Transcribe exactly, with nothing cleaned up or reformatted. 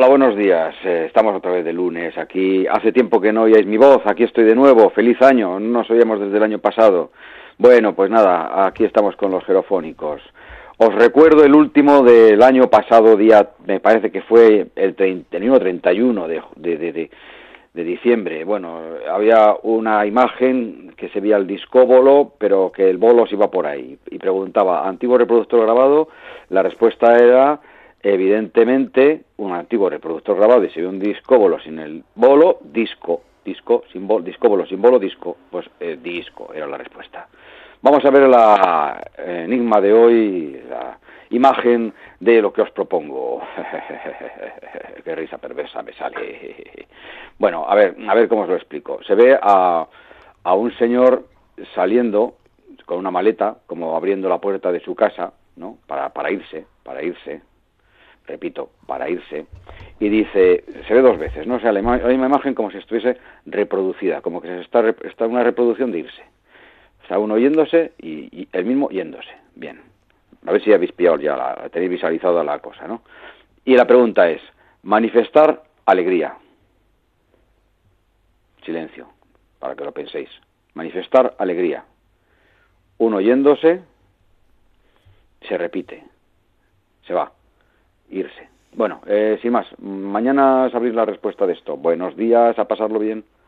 buenos días. Eh, estamos otra vez de lunes aquí. Hace tiempo que no oíais mi voz, aquí estoy de nuevo. Feliz año, no nos oíamos desde el año pasado. Bueno, pues nada, aquí estamos con los gerofónicos. Os recuerdo el último del año pasado, día, me parece que fue el treinta y uno de, de, de, de, de diciembre. Bueno, había una imagen que se veía el discóbolo, pero que el bolo se iba por ahí. Y preguntaba, ¿antiguo reproductor grabado? La respuesta era, evidentemente, un antiguo reproductor grabado y se ve un discóbolo sin el bolo, disco, disco, sin bolo, discóbolo sin bolo, disco, pues eh, disco era la respuesta. Vamos a ver la enigma de hoy, la imagen de lo que os propongo. Qué risa perversa me sale. Bueno, a ver, a ver cómo os lo explico. Se ve a, a un señor saliendo con una maleta, como abriendo la puerta de su casa, ¿no? Para, para irse, para irse. Repito, para irse, y dice, se ve dos veces, ¿no? O sea, la, ima la misma imagen como si estuviese reproducida, como que se está, está una reproducción de irse. Está uno yéndose y, y el mismo yéndose. Bien, a ver si habéis pillado ya, la, tenéis visualizado la cosa, ¿no? Y la pregunta es, manifestar alegría. Silencio, para que lo penséis. Manifestar alegría. Uno yéndose, se repite, se va. Irse. Bueno, eh, sin más, mañana sabréis la respuesta de esto. Buenos días, a pasarlo bien.